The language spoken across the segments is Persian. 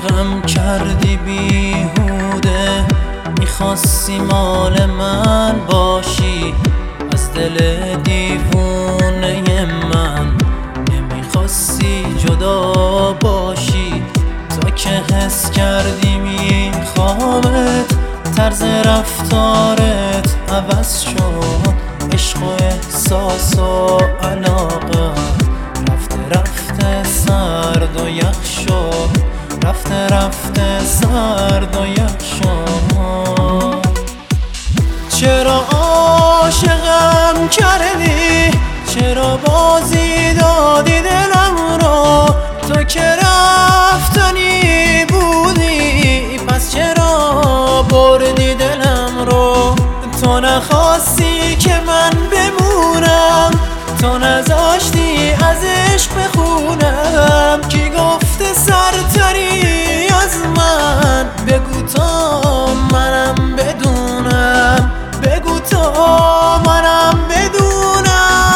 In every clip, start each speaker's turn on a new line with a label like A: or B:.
A: غم کردی بیهوده، میخواستی مال من باشی، از دل دیوونه من نمیخواستی جدا باشی. تا که حس کردی میخوامت، طرز رفتارت عوض شد، عشق و احساس و علاقه رفته رفته سرد و یخ شد، رفته رفته سرد و یخ شد. چرا عاشقم کردی؟ چرا بازی دادی دلم رو؟ تو که رفتنی بودی، پس چرا بردی دلم رو؟ تو نخواستی که من بمونم، تو نذاشتی از عشق بخونم. کی گفته سرتری از من؟ بگو تا منم بدونم، بگو تا منم بدونم.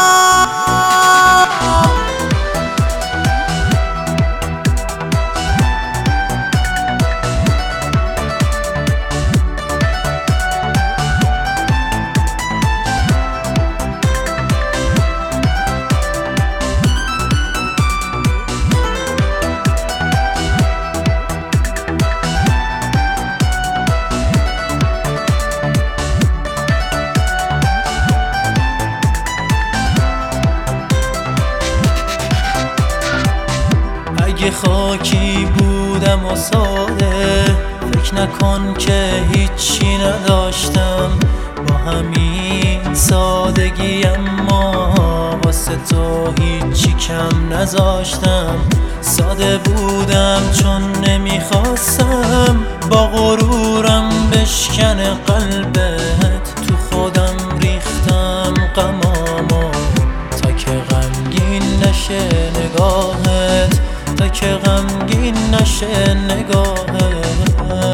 A: اگه خاکی بودم و ساده، فکر نکن که هیچی نداشتم. با همین سادگی اما واسه تو هیچی کم نذاشتم. ساده بودم چون نمیخواستم با غرورم بشکنه قلبت. تو خودم ریختم غمامو تا که غمگین نشه نگاهت، تا که غمگین نشه نگاهت.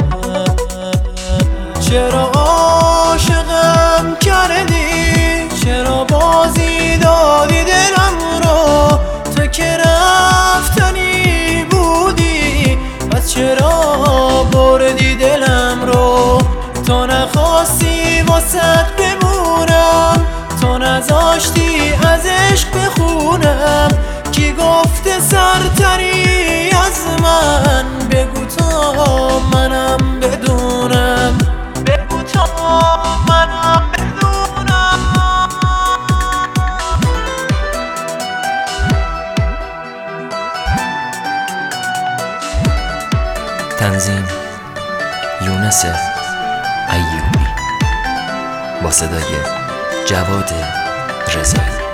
A: چرا عاشقم کردی؟ چرا بازی دادی دلم رو؟ تو که رفتنی بودی، پس چرا بردی دلم رو؟ تو نخواستی واسط بمونم، تو نذاشتی از عشق بخونم. کی گفته سرتری از من؟ بگو تا منم بدونم، بگو تا منم بدونم.
B: تنظیم یونس ایوبی با صدای جواد رضایی.